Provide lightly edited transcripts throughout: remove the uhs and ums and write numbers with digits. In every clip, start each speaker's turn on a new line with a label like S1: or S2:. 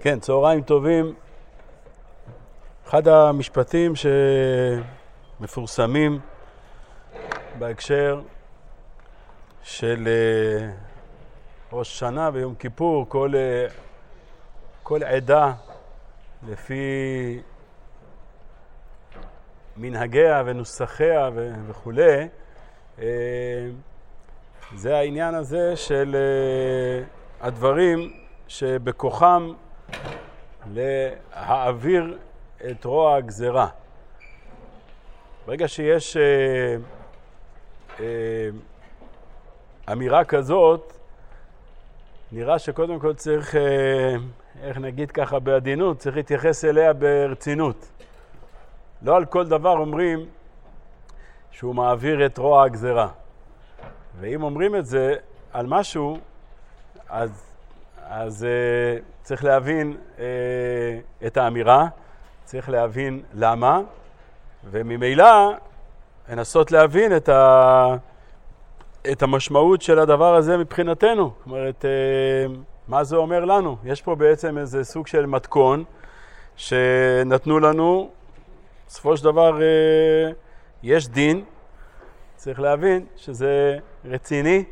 S1: כן, צהריים טובים. אחד המשפטים שמפורסמים בהקשר של ראש שנה ויום כיפור, כל עדה לפי מנהגיה ונוסחיה וכו', זה העניין הזה של הדברים שבכוחם להעביר את רוע הגזרה. ברגע שיש אמירה כזאת, נראה שקודם כל צריך, איך נגיד ככה בעדינות, צריך להתייחס אליה ברצינות. לא על כל דבר אומרים שהוא מעביר את רוע הגזרה. ואם אומרים את זה על משהו, אז צריך להבין את האמירה, צריך להבין למה, וממילא לנסות להבין את המשמעות של הדבר הזה מבחינתנו. זאת אומרת, מה זה אומר לנו? יש פה בעצם איזה סוג של מתכון שנתנו לנו. בסופו של דבר יש דין, צריך להבין שזה רציני.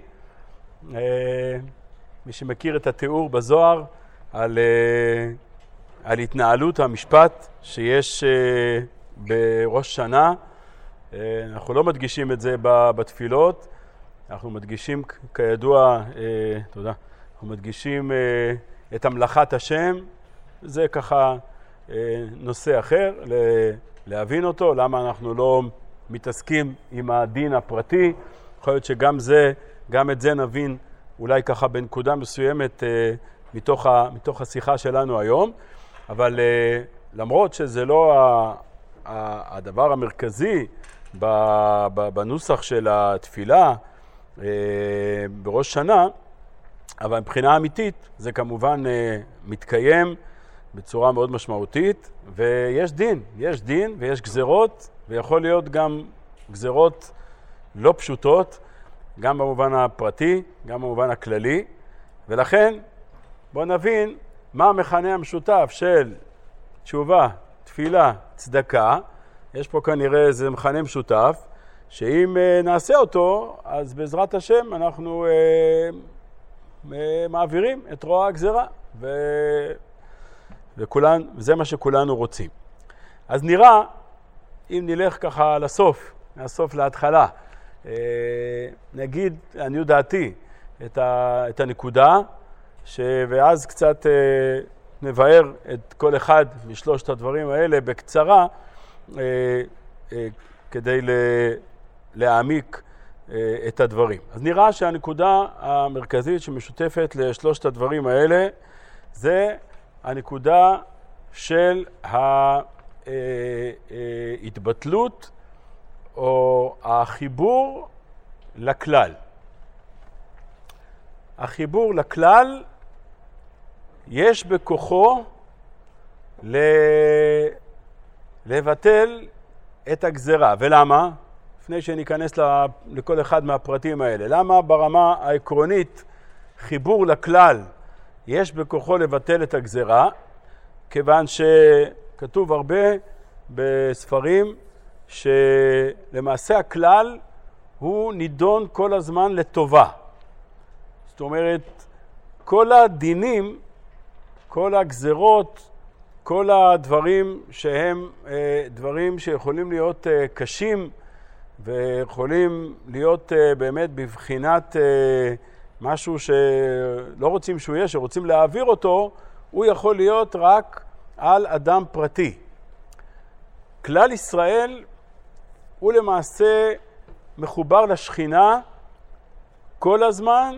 S1: מי שמכיר את התיאור בזוהר על התנהלות המשפט שיש בראש שנה, אנחנו לא מדגישים את זה בתפילות, אנחנו מדגישים כידוע, תודה, אנחנו מדגישים את המלאכת השם. זה ככה נושא אחר, להבין אותו, למה אנחנו לא מתעסקים עם הדין הפרטי. יכול להיות שגם גם את זה נבין אולי ככה בנקודה מסוימת מתוך השיחה שלנו היום, אבל למרות שזה לא הדבר המרכזי בנוסח של התפילה בראש שנה, אבל מבחינה אמיתית זה כמובן מתקיים בצורה מאוד משמעותית, ויש דין ויש גזרות, ויכול להיות גם גזרות לא פשוטות, גם במובן הפרטי, גם במובן הכללי. ולכן בואו נבין מה המכנה המשותף של תשובה, תפילה, צדקה. יש פה כנראה איזה מכנה משותף, שאם נעשה אותו, אז בעזרת השם אנחנו מעבירים את רוע הגזרה, וזה מה שכולנו רוצים. אז נראה, אם נלך ככה מהסוף להתחלה, נגיד, אני דעתי, את הנקודה, ואז קצת נבהר את כל אחד משלושת הדברים האלה בקצרה, כדי להעמיק את הדברים. אז נראה שהנקודה המרכזית שמשותפת לשלושת הדברים האלה, זה הנקודה של ההתבטלות, או החיבור לכלל. החיבור לכלל יש בכוחו לבטל את הגזרה. ולמה? לפני שניכנס לכל אחד מהפרטים האלה. למה ברמה העקרונית חיבור לכלל יש בכוחו לבטל את הגזרה? כיוון שכתוב הרבה בספרים שלמעשה הכלל הוא נידון כל הזמן לטובה. זאת אומרת, כל הדינים, כל הגזרות, כל הדברים שהם דברים שיכולים להיות קשים, ויכולים להיות באמת בבחינת משהו שלא רוצים שהוא יהיה, שרוצים להעביר אותו, הוא יכול להיות רק על אדם פרטי. כלל ישראל הוא למעשה מחובר לשכינה כל הזמן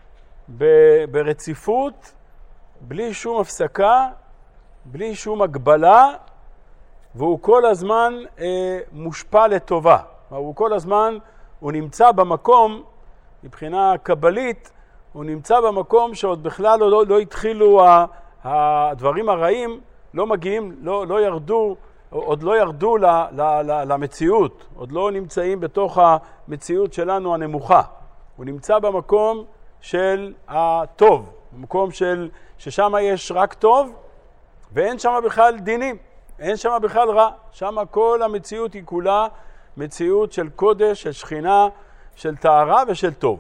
S1: ברציפות, בלי שום הפסקה, בלי שום הגבלה, והוא כל הזמן מושפע לטובה. הוא נמצא במקום, מבחינה קבלית, הוא נמצא במקום שעוד בכלל לא התחילו הדברים הרעים, לא מגיעים, לא ירדו, עוד לא ירדו למציאות, עוד לא נמצאים בתוך המציאות שלנו הנמוכה. הוא נמצא במקום של הטוב, במקום ששם יש רק טוב, ואין שם בכלל דינים, אין שם בכלל רע. שם כל המציאות היא כולה מציאות של קודש, של שכינה, של טהרה ושל טוב.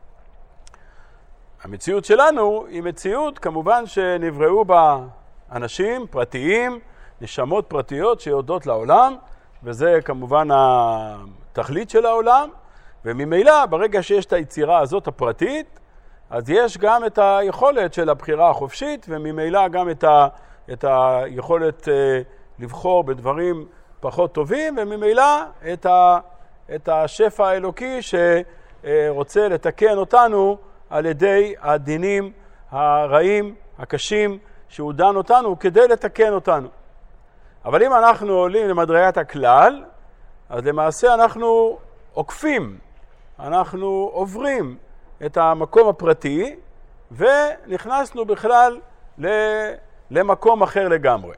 S1: המציאות שלנו היא מציאות כמובן שנבראו בה אנשים פרטיים, נשמות פרטיות שיודעות לעולם, וזה כמובן התכלית של העולם, וממילא ברגע שיש את היצירה הזאת הפרטית, אז יש גם את היכולת של הבחירה החופשית, וממילא גם את היכולת לבחור בדברים פחות טובים, וממילא את השפע האלוקי שרוצה לתקן אותנו על ידי הדינים הרעים, הקשים, שהוא דן אותנו כדי לתקן אותנו. אבל אם אנחנו עולים למדרגת הכלל, אז למעשה אנחנו עוקפים, אנחנו עוברים את המקום הפרטי, ונכנסנו בכלל למקום אחר לגמרי.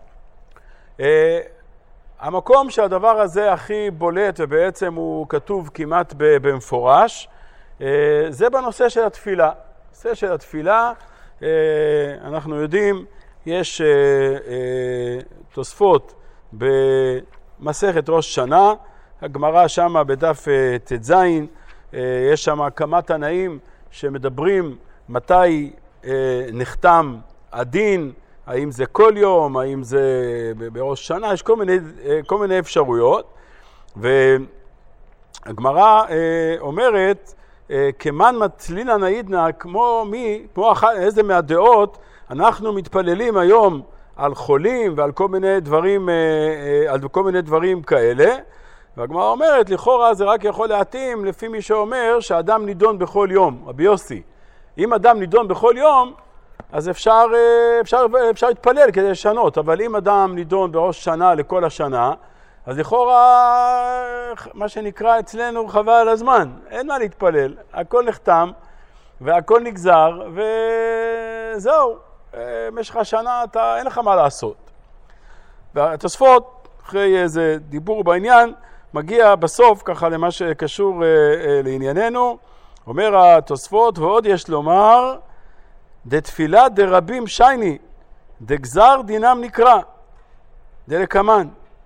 S1: המקום שהדבר הזה הכי בולט, ובעצם הוא כתוב כמעט במפורש, זה בנושא של התפילה. נושא של התפילה, אנחנו יודעים, יש תוספות במסכת ראש שנה, הגמרא שמה בדף ט"ז, יש שם כמה תנאים שמדברים מתי נחתם הדין, האם זה כל יום, האם זה בראש שנה, יש כל מיני אפשרויות, והגמרא אומרת, כמן מתלינא נעידנא, כמו איזה מהדעות, אנחנו מתפללים היום על חולים ועל כל מיני דברים כאלה, והגמרא אומרת, לכאורה זה רק יכול להתאים לפי מי שאומר שאדם נידון בכל יום, רבי יוסי. אם אדם נידון בכל יום, אז אפשר להתפלל כדי לשנות, אבל אם אדם נידון בראש שנה לכל השנה, אז לכאורה מה שנקרא אצלנו חבל על הזמן, אין מה להתפלל, הכל נחתם והכל נגזר וזהו, במשך השנה אין לך מה לעשות. והתוספות, אחרי איזה דיבור בעניין, מגיע בסוף ככה למה שקשור לענייננו, אומר התוספות, ועוד יש לומר, דתפילה דרבים שייני, דגזר דינם נקרא, דלקמן.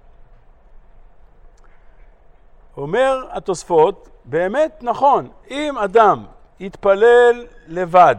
S1: אומר התוספות, באמת נכון, אם אדם יתפלל לבד,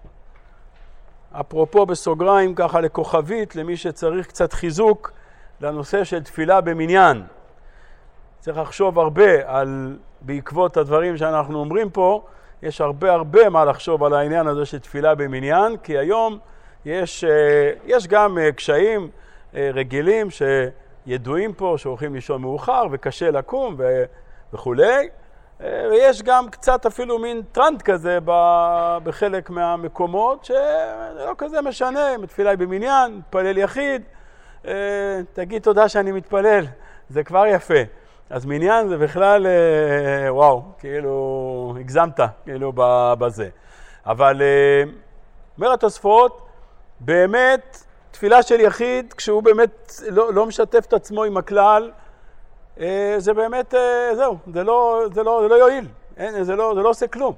S1: אפרופו בסוגריים ככה לכוכבית, למי שצריך קצת חיזוק לנושא של תפילה במניין, צריך לחשוב הרבה בעקבות הדברים שאנחנו אומרים פה, יש הרבה מה לחשוב על העניין הזה של תפילה במניין, כי היום יש גם קשיים רגילים שידועים פה, שהולכים לישון מאוחר וקשה לקום וכו'. ויש גם קצת אפילו מין טרנד כזה בחלק מהמקומות, שזה לא כזה משנה, מתפילה במניין, מתפלל יחיד, תגיד תודה שאני מתפלל, זה כבר יפה. אז מניין זה בכלל, וואו, כאילו הגזמת, כאילו בזה. אבל אומר התוספות, באמת תפילה של יחיד, כשהוא באמת לא משתף את עצמו עם הכלל, זה באמת, זהו, זה לא יועיל, זה לא עושה כלום.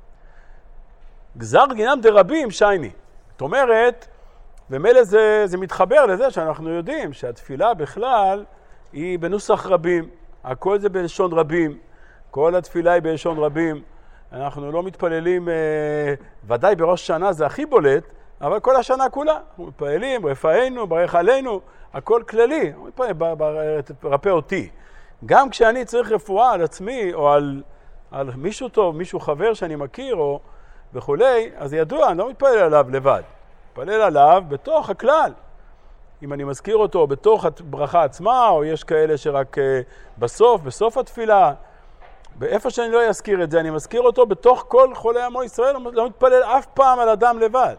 S1: גזר דינם דרבים שייני. זאת אומרת, ומילא זה מתחבר לזה שאנחנו יודעים שהתפילה בכלל היא בנוסח רבים. הכל זה בלשון רבים, כל התפילה היא בלשון רבים. אנחנו לא מתפללים, ודאי בראש שנה זה הכי בולט, אבל כל השנה כולה. אנחנו מתפללים, רפאנו, ברך עלינו, הכל כללי. אנחנו מתפללים, רפא אותי. גם כשאני צריך רפואה על עצמי, או על מישהו טוב, מישהו חבר שאני מכיר, או וכולי, אז ידוע, אני לא מתפלל עליו לבד. מתפלל עליו בתוך הכלל. אם אני מזכיר אותו בתוך הברכה עצמה, או יש כאלה שרק בסוף התפילה, באיפה שאני לא אזכיר את זה, אני מזכיר אותו בתוך כל חולי עמו ישראל, לא מתפלל אף פעם על אדם לבד.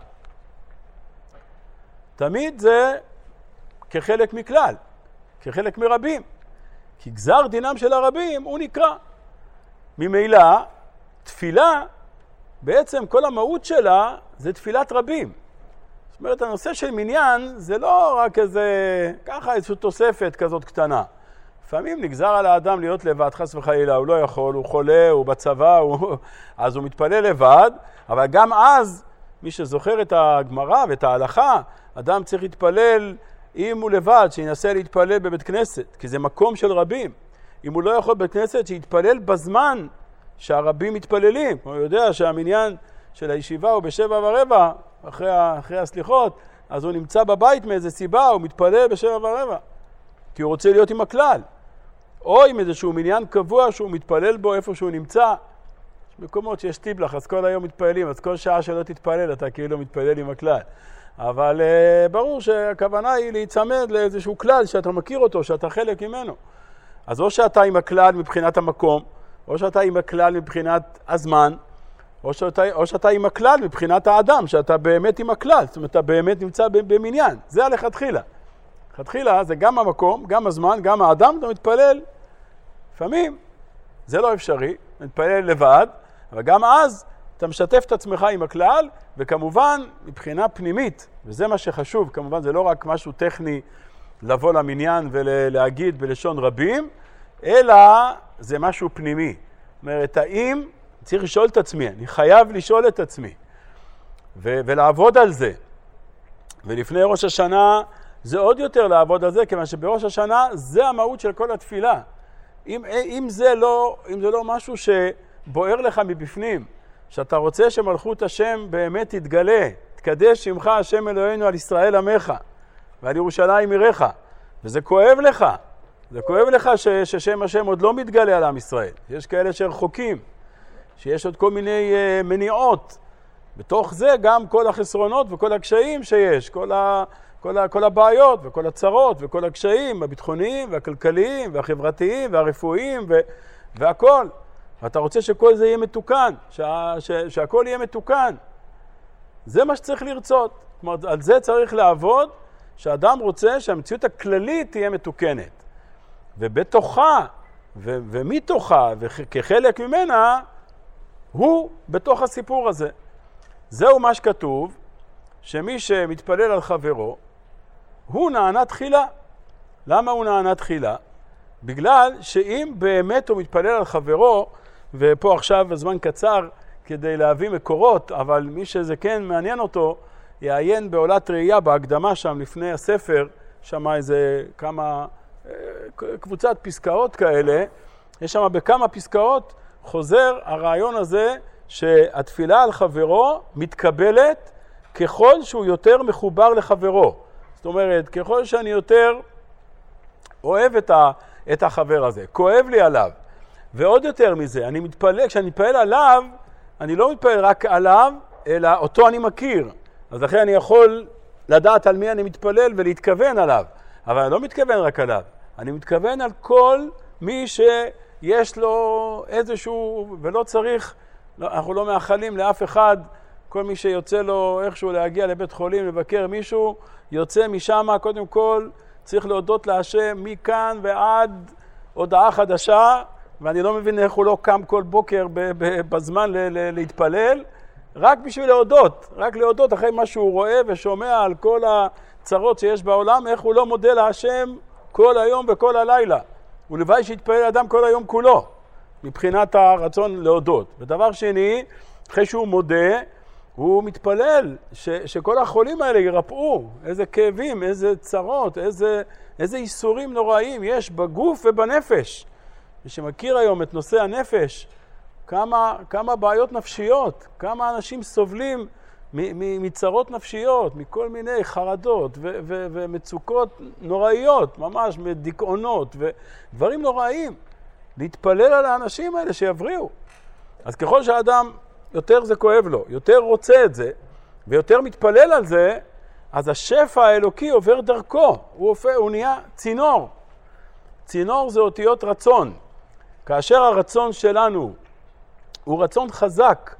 S1: תמיד זה כחלק מכלל, כחלק מרבים. כי גזר דינם של הרבים הוא נקרא. ממילא, תפילה, בעצם כל המהות שלה זה תפילת רבים. זאת אומרת, הנושא של מניין זה לא רק ככה איזושהי תוספת כזאת קטנה. לפעמים נגזר על האדם להיות לבד, חס וחלילה, הוא לא יכול, הוא חולה, הוא בצבא, אז הוא מתפלל לבד, אבל גם אז, מי שזוכר את הגמרא ואת ההלכה, אדם צריך להתפלל אם הוא לבד, שינסה להתפלל בבית כנסת, כי זה מקום של רבים. אם הוא לא יכול בבית כנסת, שיתפלל בזמן שהרבים מתפללים. הוא יודע שהמניין של הישיבה הוא ב7:15, אחרי הסליחות, אז הוא נמצא בבית מאיזה סיבה, הוא מתפלל ב7:15, כי הוא רוצה להיות עם הכלל. או עם איזשהו מניין קבוע שהוא מתפלל בו איפה שהוא נמצא. יש מקומות שיש טיבלח, אז כל היום מתפללים, אז כל שעה שלא תתפלל, אתה כאילו מתפלל עם הכלל. אבל ברור שהכוונה היא להיצמד לאיזשהו כלל שאתה מכיר אותו, שאתה חלק ממנו. אז או שאתה עם הכלל מבחינת המקום, או שאתה עם הכלל מבחינת הזמן, או שאתה עם הכלל מבחינת האדם, שאתה באמת עם הכלל, זאת אומרת, אתה באמת נמצא במניין. זה הלכתחילה. לכתחילה זה גם המקום, גם הזמן, גם האדם, אתה מתפלל. לפעמים זה לא אפשרי, מתפלל לבד, אבל גם אז אתה משתף את עצמך עם הכלל, וכמובן מבחינה פנימית, וזה מה שחשוב, כמובן זה לא רק משהו טכני לבוא למניין ולהגיד בלשון רבים, אלא זה משהו פנימי. זאת אומרת, האם צריך לשאול את עצמי, אני חייב לשאול את עצמי, ולעבוד על זה. ולפני ראש השנה זה עוד יותר לעבוד על זה, כיוון שבראש השנה זה המהות של כל התפילה. אם זה לא משהו שבוער לך מבפנים, שאתה רוצה שמלכות השם באמת תתגלה, תקדש שמך השם אלוהינו על ישראל עמך ועל ירושלים עירך, וזה כואב לך, זה כואב לך ששם השם עוד לא מתגלה על עם ישראל. יש כאלה שרחוקים, שיש עוד כל מיני מניעות, בתוך זה גם כל החסרונות וכל הקשיים שיש, כל הבעיות וכל הצרות וכל הקשיים הביטחוניים והכלכליים והחברתיים והרפואיים והכל. ואתה רוצה שכל זה יהיה מתוקן, שהכל יהיה מתוקן. זה מה שצריך לרצות. כלומר, על זה צריך לעבוד, שאדם רוצה שהמציאות הכללית תהיה מתוקנת. ובתוכה ומתוכה וכחלק ממנה, הוא בתוך הסיפור הזה. זהו מה שכתוב, שמי שמתפלל על חברו, הוא נענה תחילה. למה הוא נענה תחילה? בגלל שאם באמת הוא מתפלל על חברו, ופה עכשיו הזמן קצר כדי להביא מקורות, אבל מי שזה כן מעניין אותו, יעיין בעולת ראייה בהקדמה שם לפני הספר, שם איזה כמה, קבוצת פסקאות כאלה, יש שם בכמה פסקאות חוזר הרעיון הזה שהתפילה על חברו מתקבלת ככל שהוא יותר מחובר לחברו. זאת אומרת, ככל שאני יותר אוהב את החבר הזה, כואב לי עליו. ועוד יותר מזה, כשאני מתפלל עליו, אני לא מתפלל רק עליו, אלא אותו אני מכיר. אז לכן אני יכול לדעת על מי אני מתפלל ולהתכוון עליו. אבל אני לא מתכוון רק עליו. אני מתכוון על כל מי שיש לו איזשהו, ולא צריך, אנחנו לא מאחלים לאף אחד, כל מי שיוצא לו איכשהו להגיע לבית חולים, לבקר מישהו, יוצא משם, קודם כל צריך להודות להשם מכאן ועד הודעה חדשה, ואני לא מבין איך הוא לא קם כל בוקר בזמן להתפלל, רק בשביל להודות, רק להודות אחרי מה שהוא רואה ושומע על כל הצרות שיש בעולם, איך הוא לא מודה להשם כל היום וכל הלילה. ולוואי שיתפלל אדם כל היום כולו, מבחינת הרצון להודות. ודבר שני, אחרי שהוא מודה, הוא מתפלל שכל החולים האלה ירפאו, איזה כאבים, איזה צרות, איזה איסורים נוראים יש בגוף ובנפש. מי שמכיר היום את נושא הנפש, כמה בעיות נפשיות, כמה אנשים סובלים מצרות נפשיות, מכל מיני חרדות ומצוקות נוראיות, ממש מדיכאונות ודברים נוראים. להתפלל על האנשים האלה שיבריאו. אז ככל שהאדם יותר זה כואב לו, יותר רוצה את זה, ויותר מתפלל על זה, אז השפע האלוקי עובר דרכו, הוא נהיה צינור. צינור זה אותיות רצון. כאשר הרצון שלנו הוא רצון חזק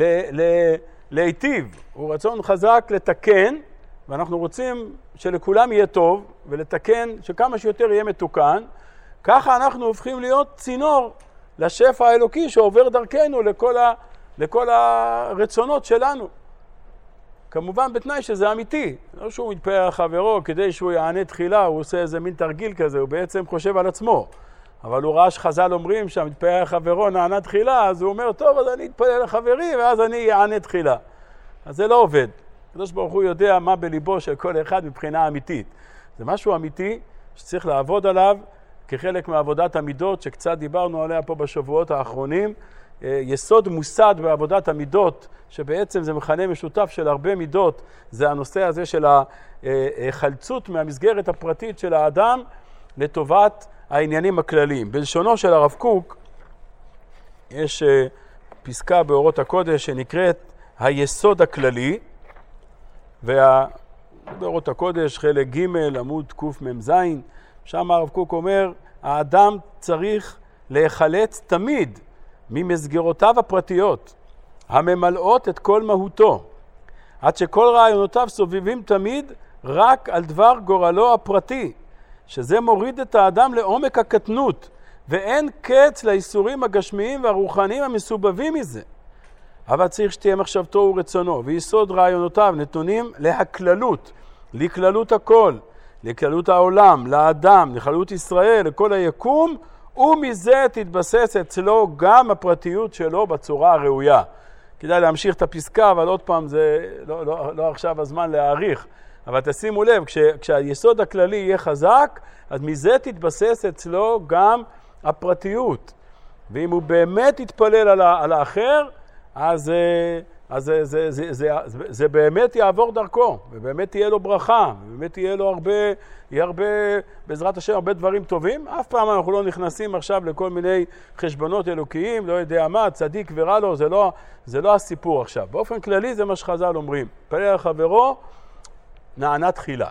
S1: להיטיב, הוא רצון חזק לתקן, ואנחנו רוצים שלכולם יהיה טוב, ולתקן שכמה שיותר יהיה מתוקן, ככה אנחנו הופכים להיות צינור לשפע האלוקי שעובר דרכנו לכל הרצונות שלנו. כמובן בתנאי שזה אמיתי, לא שהוא מתפלל על חברו כדי שהוא יענה תחילה, הוא עושה איזה מין תרגיל כזה, הוא בעצם חושב על עצמו. אבל הוא ראה שחז"ל אומרים שהמתפלל על חברו נענה תחילה, אז הוא אומר, טוב, אז אני אתפלל לחברי ואז אני אענה תחילה. אז זה לא עובד. הקדוש ברוך הוא יודע מה בליבו של כל אחד מבחינה אמיתית. זה משהו אמיתי שצריך לעבוד עליו כחלק מעבודת המידות שקצת דיברנו עליה פה בשבועות האחרונים. יסוד מוסד בעבודת המידות, שבעצם זה מכנה משותף של הרבה מידות, זה הנושא הזה של החלצות מהמסגרת הפרטית של האדם לטובת העניינים הכלליים. בלשונו של הרב קוק יש פסקה באורות הקודש שנקראת היסוד הכללי, באורות הקודש חלק ג' עמוד קמ"ז, שם הרב קוק אומר, האדם צריך להיחלץ תמיד ממסגרותיו הפרטיות, הממלאות את כל מהותו, עד שכל רעיונותיו סובבים תמיד רק על דבר גורלו הפרטי, שזה מוריד את האדם לעומק הקטנות, ואין קץ לאיסורים הגשמיים והרוחניים המסובבים מזה. אבל צריך שתהיה מחשבתו ורצונו, ויסוד רעיונותיו נתונים להכללות, לכללות הכל, לכללות העולם, לאדם, לכללות ישראל, לכל היקום, ומזה תתבסס אצלו גם הפרטיות שלו בצורה הראויה. כדאי להמשיך את הפסקה, אבל עוד פעם זה לא עכשיו הזמן להאריך. אבל תשימו לב, כשהיסוד הכללי יהיה חזק, אז מזה תתבסס אצלו גם הפרטיות. ואם הוא באמת יתפלל על האחר, אז זה באמת יעבור דרכו, ובאמת תהיה לו ברכה, ובאמת יהיה לו הרבה, בעזרת השם, הרבה דברים טובים. אף פעם אנחנו לא נכנסים עכשיו לכל מיני חשבונות אלוקיים, לא יודע מה, צדיק ורע לו, זה לא הסיפור עכשיו. באופן כללי זה מה שחז"ל אומרים, פלל על חברו, נענה תחילה.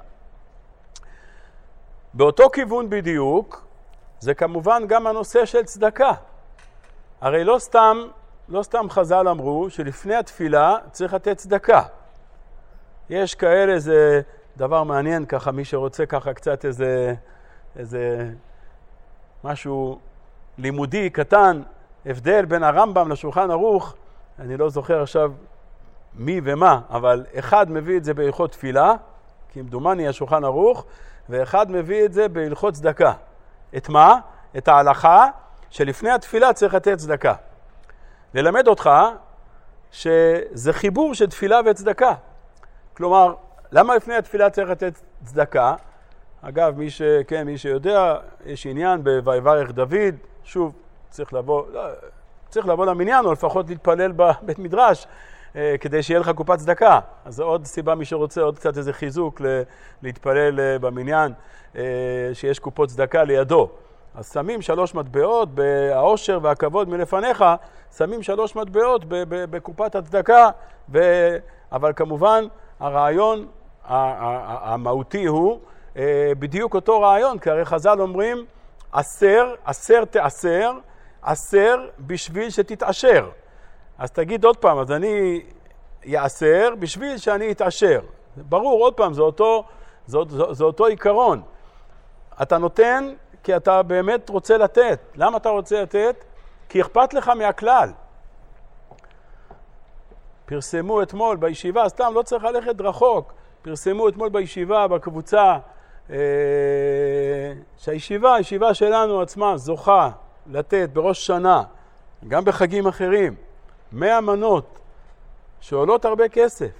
S1: באותו כיוון בדיוק, זה כמובן גם הנושא של צדקה. הרי לא סתם חז"ל אמרו שלפני התפילה צריך לתת צדקה. יש כאלה, זה דבר מעניין ככה, מי שרוצה ככה קצת איזה משהו לימודי קטן, הבדל בין הרמב"ם לשולחן ערוך, אני לא זוכר עכשיו מי ומה, אבל אחד מביא את זה בהלכות תפילה, כי מדומני השולחן ערוך, ואחד מביא את זה בהלכות צדקה. את מה? את ההלכה שלפני התפילה צריך לתת צדקה. ללמד אותך שזה חיבור של תפילה וצדקה. כלומר, למה לפני התפילה צריך לתת צדקה? אגב, מי שיודע, יש עניין ב"ויברך דוד", שוב, צריך לבוא למניין, או לפחות להתפלל בבית מדרש, כדי שיהיה לך קופת צדקה. אז זו עוד סיבה, מי שרוצה עוד קצת איזה חיזוק להתפלל במניין, שיש קופות צדקה לידו. אז שמים 3 מטבעות, העושר והכבוד מלפניך, שמים 3 מטבעות בקופת הצדקה, אבל כמובן הרעיון המהותי הוא בדיוק אותו רעיון, כי הרי חז"ל אומרים, אסר תאסר, אסר בשביל שתתעשר. אז תגיד עוד פעם, אז אני יאסר בשביל שאני אתעשר. ברור, עוד פעם, זה אותו עיקרון. אתה נותן כי אתה באמת רוצה לתת. למה אתה רוצה לתת? כי אכפת לך מהכלל. פרסמו אתמול בישיבה, סתם לא צריך ללכת רחוק, פרסמו אתמול בישיבה, בקבוצה, הישיבה שלנו עצמה זוכה לתת בראש שנה, גם בחגים אחרים, 100 מנות שעולות הרבה כסף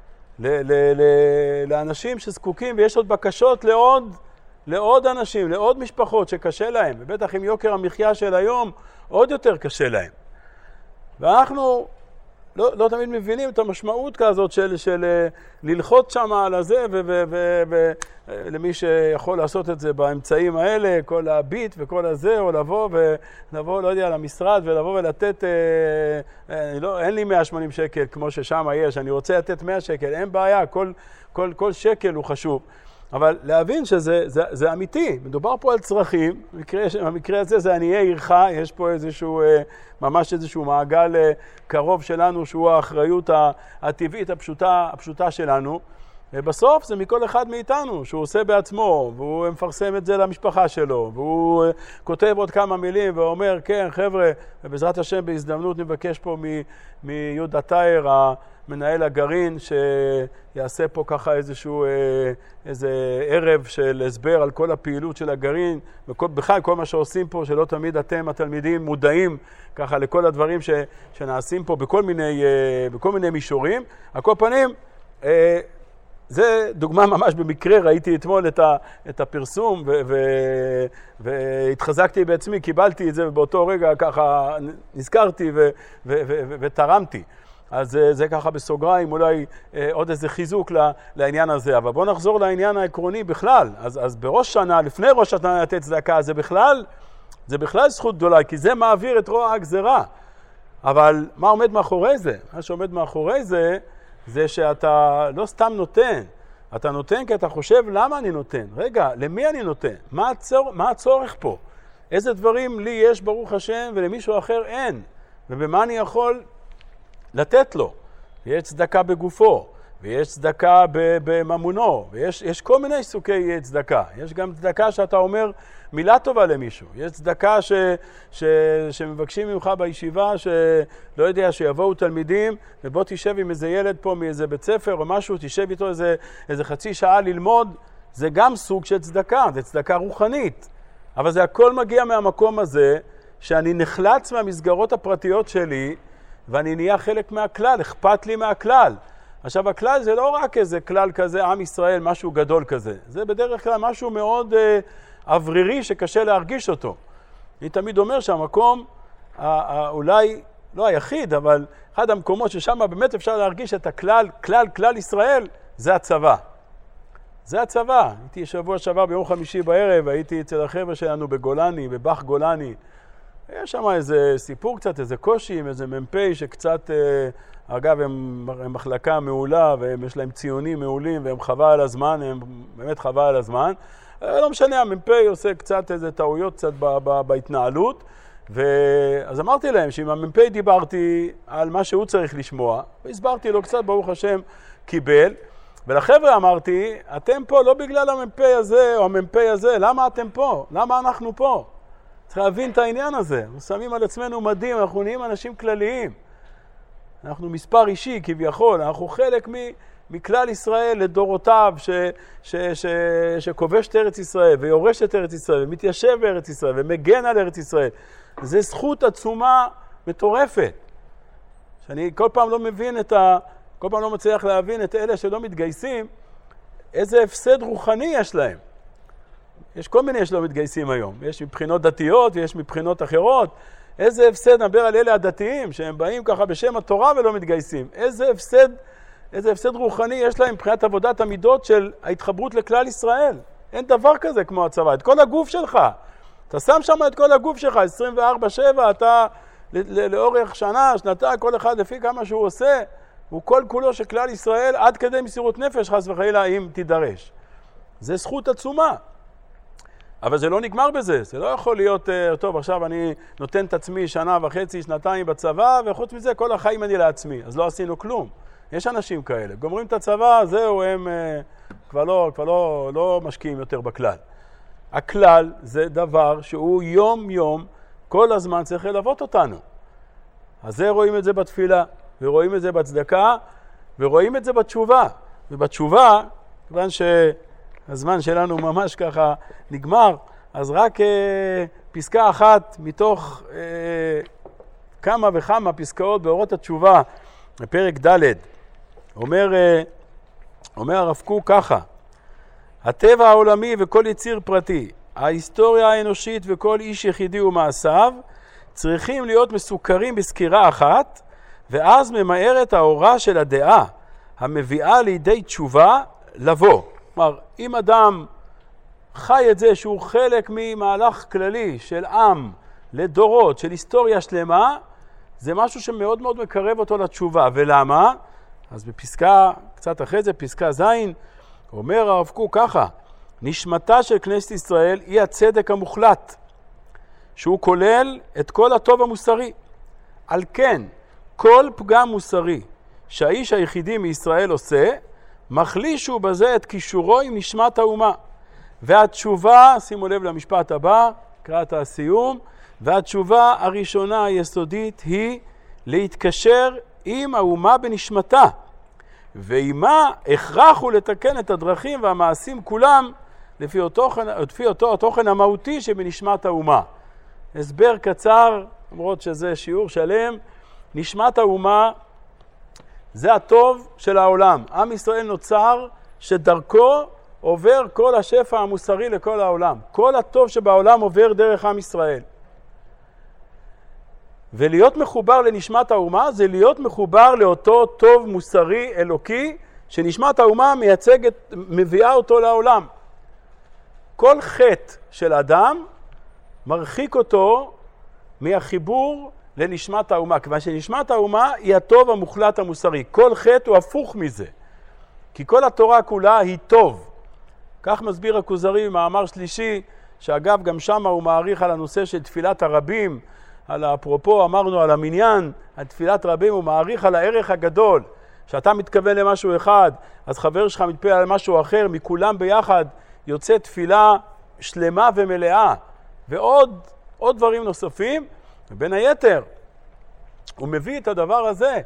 S1: לאנשים שזקוקים, ויש עוד בקשות לעוד אנשים, לעוד משפחות שקשה להם, ובטח עם יוקר המחיה של היום עוד יותר קשה להם. ואנחנו לא תמיד מבינים את המשמעות כזאת של ללחוץ שם על הזה, ולמי שיכול לעשות את זה באמצעים האלה, כל הביט וכל הזה, או לבוא, לא יודע, למשרד ולבוא ולתת, אין לי 180 שקל כמו ששם יש, אני רוצה לתת 100 שקל, אין בעיה, כל שקל הוא חשוב. אבל להבין שזה אמיתי, מדובר פה על צרכים, במקרה הזה זה עניי עירך, יש פה ממש איזשהו מעגל קרוב שלנו, שהוא האחריות הטבעית הפשוטה שלנו, ובסוף זה מכל אחד מאיתנו, שהוא עושה בעצמו, והוא מפרסם את זה למשפחה שלו, והוא כותב עוד כמה מילים ואומר, כן חבר'ה, ובעזרת השם בהזדמנות נבקש פה מיהודה תאיר, מנהל הגרעין, שיעשה פה ככה איזה ערב של הסבר על כל הפעילות של הגרעין, ובכלל כל מה שעושים פה, שלא תמיד אתם התלמידים מודעים ככה לכל הדברים שנעשים פה בכל מיני מישורים. על כל פנים, זה דוגמה ממש במקרה, ראיתי אתמול את הפרסום והתחזקתי בעצמי, קיבלתי את זה ובאותו רגע ככה נזכרתי ותרמתי. אז זה ככה בסוגריים, אולי עוד איזה חיזוק לעניין הזה. אבל בואו נחזור לעניין העקרוני בכלל. אז בראש שנה, לפני ראש שנה לתת צדקה, זה בכלל זכות גדולה, כי זה מעביר את רוע הגזרה. אבל מה עומד מאחורי זה? מה שעומד מאחורי זה, זה שאתה לא סתם נותן. אתה נותן כי אתה חושב למה אני נותן. רגע, למי אני נותן? מה הצורך פה? איזה דברים לי יש ברוך השם ולמישהו אחר אין? ובמה אני יכול לתת לו? יש צדקה בגופו, ויש צדקה בממונו, ויש כל מיני סוגי צדקה. יש גם צדקה שאתה אומר מילה טובה למישהו. יש צדקה שמבקשים ממך בישיבה, שלא יודע, שיבואו תלמידים, ובוא תשב עם איזה ילד פה מאיזה בית ספר או משהו, תשב איתו איזה חצי שעה ללמוד. זה גם סוג של צדקה, זה צדקה רוחנית. אבל זה הכל מגיע מהמקום הזה, שאני נחלץ מהמסגרות הפרטיות שלי, ואני נהיה חלק מהכלל, אכפת לי מהכלל. עכשיו, הכלל זה לא רק איזה כלל כזה, עם ישראל, משהו גדול כזה. זה בדרך כלל משהו מאוד אוורירי שקשה להרגיש אותו. אני תמיד אומר שהמקום, אולי לא היחיד, אבל אחד המקומות ששם באמת אפשר להרגיש את הכלל, כלל ישראל, זה הצבא. זה הצבא. הייתי שבוע שעבר ביום חמישי בערב, הייתי אצל החבר'ה שלנו בגולני, בבח גולני. יש שם איזה סיפור קצת, איזה קושי עם איזה מ"פ שקצת, אגב, הם מחלקה מעולה, ויש להם ציונים מעולים, והם חווה על הזמן, הם באמת חווה על הזמן. לא משנה, המ"פ עושה קצת איזה טעויות קצת בהתנהלות, אז אמרתי להם שאם המ"פ דיברתי על מה שהוא צריך לשמוע, והסברתי לו קצת, ברוך השם, קיבל, ולחבר'ה אמרתי, אתם פה לא בגלל המ"פ הזה או המ"פ הזה, למה אתם פה? למה אנחנו פה? צריך להבין את העניין הזה. אנחנו שמים על עצמנו מדים, אנחנו נהיים אנשים כלליים. אנחנו מספר אישי כביכול, אנחנו חלק מכלל ישראל לדורותיו שכובש את ארץ ישראל ויורש את ארץ ישראל ומתיישב בארץ ישראל ומגן על ארץ ישראל. זה זכות עצומה מטורפת. שאני כל פעם לא מבין כל פעם לא מצליח להבין את אלה שלא מתגייסים, איזה הפסד רוחני יש להם. יש כל מיני שלא מתגייסים היום. יש מבחינות דתיות ויש מבחינות אחרות. איזה הפסד, נדבר על אלה הדתיים, שהם באים ככה בשם התורה ולא מתגייסים. איזה הפסד רוחני יש להם מבחינת עבודת המידות של ההתחברות לכלל ישראל. אין דבר כזה כמו הצבא. את כל הגוף שלך. אתה שם שם את כל הגוף שלך, 24/7, אתה לאורך שנה, שנתיים, כל אחד לפי כמה שהוא עושה, הוא כל כולו של כלל ישראל, עד כדי מסירות נפש, חס וחלילה, אם תידרש. זה זכות עצומה. אבל זה לא נגמר בזה, זה לא יכול להיות, טוב, עכשיו אני נותן את עצמי 1.5 שנתיים בצבא, וחוץ מזה כל החיים אני לעצמי, אז לא עשינו כלום. יש אנשים כאלה, גומרים את הצבא, זהו, הם כבר לא משקיעים יותר בכלל. הכלל זה דבר שהוא יום יום, כל הזמן צריך ללוות אותנו. אז זה רואים את זה בתפילה, ורואים את זה בצדקה, ורואים את זה בתשובה. ובתשובה, כיוון הזמן שלנו ממש ככה נגמר, אז רק פסקה אחת מתוך כמה וכמה פסקאות באורות התשובה, בפרק ד' אומר הרב קוק ככה, הטבע העולמי וכל יציר פרטי, ההיסטוריה האנושית וכל איש יחידי ומעשיו, צריכים להיות מסוכרים בסקירה אחת, ואז ממהרת האורה של הדעה, המביאה לידי תשובה לבוא. כלומר, אם אדם חי את זה שהוא חלק ממהלך כללי של עם לדורות, של היסטוריה שלמה, זה משהו שמאוד מאוד מקרב אותו לתשובה. ולמה? אז בפסקה, קצת אחרי זה, פסקה ז', אומר הרב קוק ככה, נשמתה של כנסת ישראל היא הצדק המוחלט, שהוא כולל את כל הטוב המוסרי. על כן, כל פגם מוסרי שהאיש היחידי מישראל עושה, מחלישו בזה את קישורו עם נשמת האומה. והתשובה, שימו לב למשפט הבא, קראת הסיום, והתשובה הראשונה היסודית היא להתקשר עם האומה בנשמתה. ועימה הכרח הוא לתקן את הדרכים והמעשים כולם לפי אותו התוכן המהותי שבנשמת האומה. הסבר קצר, למרות שזה שיעור שלם, נשמת האומה זה הטוב של העולם. עם ישראל נוצר שדרכו עובר כל השפע המוסרי לכל העולם. כל הטוב שבעולם עובר דרך עם ישראל. ולהיות מחובר לנשמת האומה זה להיות מחובר לאותו טוב מוסרי אלוקי שנשמת האומה מביאה אותו לעולם. כל חטא של אדם מרחיק אותו מהחיבור לנשמת האומה, כיוון שנשמת האומה היא הטוב המוחלט המוסרי. כל חטא הוא הפוך מזה, כי כל התורה כולה היא טוב. כך מסביר הכוזרי במאמר שלישי, שאגב גם שם הוא מעריך על הנושא של תפילת הרבים, על אפרופו אמרנו על המניין, על תפילת רבים הוא מעריך על הערך הגדול, שאתה מתכוון למשהו אחד, אז חבר שלך מתפלל על משהו אחר, מכולם ביחד יוצא תפילה שלמה ומלאה, ועוד דברים נוספים, ובין היתר הוא מביא את הדבר הזה,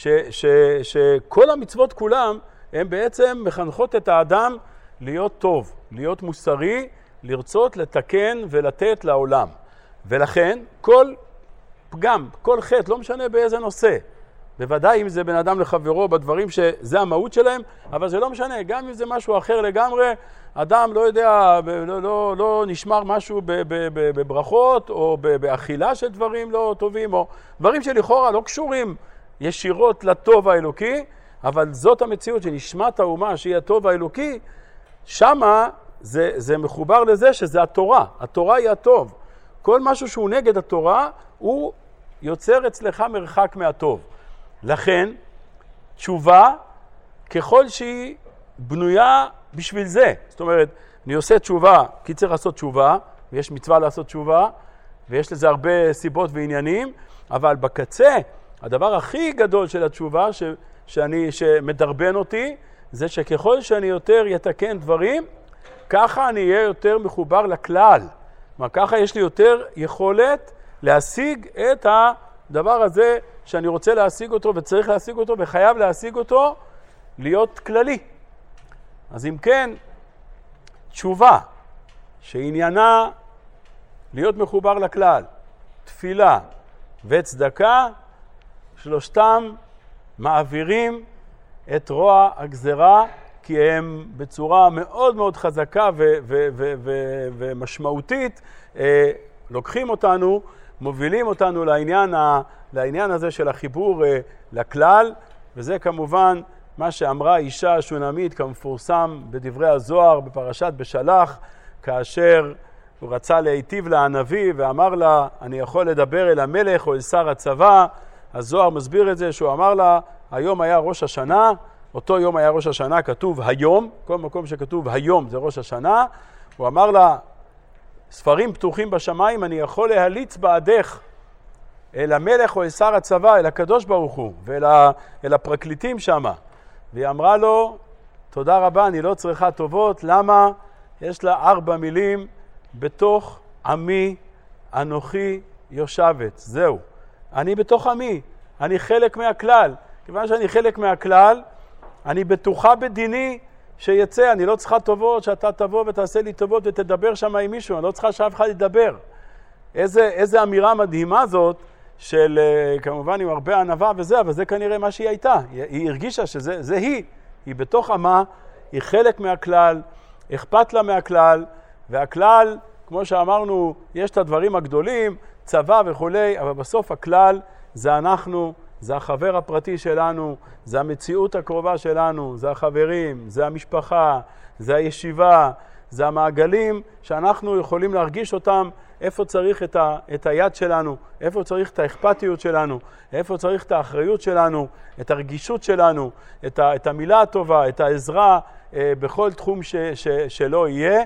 S1: שכל המצוות כולם הם בעצם מחנכות את האדם להיות טוב, להיות מוסרי, לרצות לתקן ולתת לעולם. ולכן כל פגם, כל חטא, לא משנה באיזה נושא, בוודאי אם זה בן אדם לחברו בדברים שזה המהות שלהם, אבל זה לא משנה, גם אם זה משהו אחר לגמרי, אדם לא יודע, לא נשמר משהו בברכות או באכילה של דברים לא טובים, או דברים שלכאורה לא קשורים ישירות לטוב האלוקי, אבל זאת המציאות שנשמת האומה שהיא הטוב האלוקי, שמה זה מחובר לזה שזה התורה, התורה היא הטוב. כל משהו שהוא נגד התורה הוא יוצר אצלך מרחק מהטוב. לכן תשובה ככל שהיא בנויה בשביל זה. זאת אומרת, אני עושה תשובה כי צריך לעשות תשובה, ויש מצווה לעשות תשובה, ויש לזה הרבה סיבות ועניינים, אבל בקצה הדבר הכי גדול של התשובה שמדרבן אותי, זה שככל שאני יותר יתקן דברים, ככה אני אהיה יותר מחובר לכלל. ככה יש לי יותר יכולת להשיג את הדבר הזה שאני רוצה להשיג אותו וצריך להשיג אותו וחייב להשיג אותו, להיות כללי. אז אם כן, תשובה שעניינה להיות מחובר לכלל, תפילה וצדקה, שלושתם מעבירים את רוע הגזרה, כי הם בצורה מאוד מאוד חזקה ומשמעותית לוקחים אותנו, מובילים אותנו לעניין הזה של החיבור לכלל, וזה כמובן מה שאמרה אישה השונמית כמפורסם בדברי הזוהר בפרשת בשלח, כאשר הוא רצה להיטיב לה הנביא ואמר לה, אני יכול לדבר אל המלך או אל שר הצבא. הזוהר מסביר את זה שהוא אמר לה, היום היה ראש השנה, אותו יום היה ראש השנה, כתוב היום, כל מקום שכתוב היום זה ראש השנה. הוא אמר לה, ספרים פתוחים בשמיים, אני יכול להליץ בעדך אל המלך או אל שר הצבא, אל הקדוש ברוך הוא ואל הפרקליטים שמה. והיא אמרה לו, תודה רבה, אני לא צריכה טובות. למה? יש לה 4 מילים, בתוך עמי אנוכי יושבת. זהו, אני בתוך עמי, אני חלק מהכלל. כיוון שאני חלק מהכלל, אני בטוחה בדיני שיצא, אני לא צריכה טובות, שאתה תבוא ותעשה לי טובות ותדבר שם עם מישהו, אני לא צריכה שאף אחד ידבר. איזה אמירה מדהימה זאת, של כמובן עם הרבה ענווה וזה, אבל זה כנראה מה שהיא הייתה. היא הרגישה שזה היא בתוך עמה, היא חלק מהכלל, אכפת לה מהכלל, והכלל, כמו שאמרנו, יש את הדברים הגדולים, צבא וכולי, אבל בסוף הכלל זה אנחנו, זה החבר הפרטי שלנו, זה המציאות הקרובה שלנו, זה החברים, זה המשפחה, זה הישיבה, זה המעגלים שאנחנו יכולים להרגיש אותם, איפה צריך את היד שלנו, איפה צריך את האכפתיות שלנו, איפה צריך את האחריות שלנו, את הרגישות שלנו, את המילה הטובה, את העזרה בכל תחום שלא יהיה.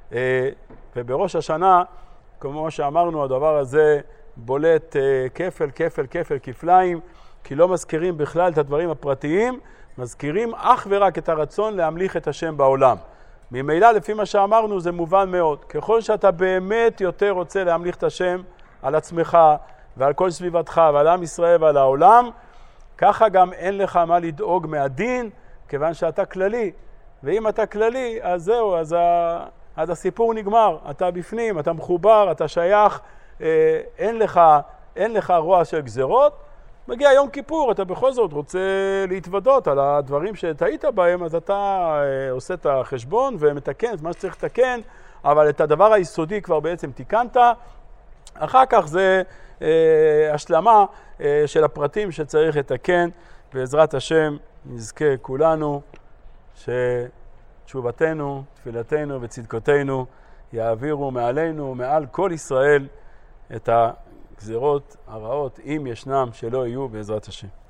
S1: ובראש השנה, כמו שאמרנו, הדבר הזה בולט כפל, כפל, כפל, כפליים, כי לא מזכירים בכלל את הדברים הפרטיים, מזכירים אך ורק את הרצון להמליך את השם בעולם. ממילא, לפי מה שאמרנו, זה מובן מאוד. ככל שאתה באמת יותר רוצה להמליך את השם על עצמך ועל כל סביבתך ועל עם ישראל ועל העולם, ככה גם אין לך מה לדאוג מהדין, כיוון שאתה כללי. ואם אתה כללי, אז זהו, אז הסיפור נגמר. אתה בפנים, אתה מחובר, אתה שייך, אין לך רוע של גזרות, מגיע יום כיפור, אתה בכל זאת רוצה להתוודות על הדברים שטעית בהם, אז אתה עושה את החשבון ומתקן את מה שצריך לתקן, אבל את הדבר היסודי כבר בעצם תיקנת. אחר כך זה השלמה של הפרטים שצריך לתקן. בעזרת השם נזכה כולנו שתשובתנו, תפילתנו וצדקותינו יעבירו מעלינו, מעל כל ישראל, את הגזירות הרעות, אם ישנם, שלא יהיו, בעזרת השם.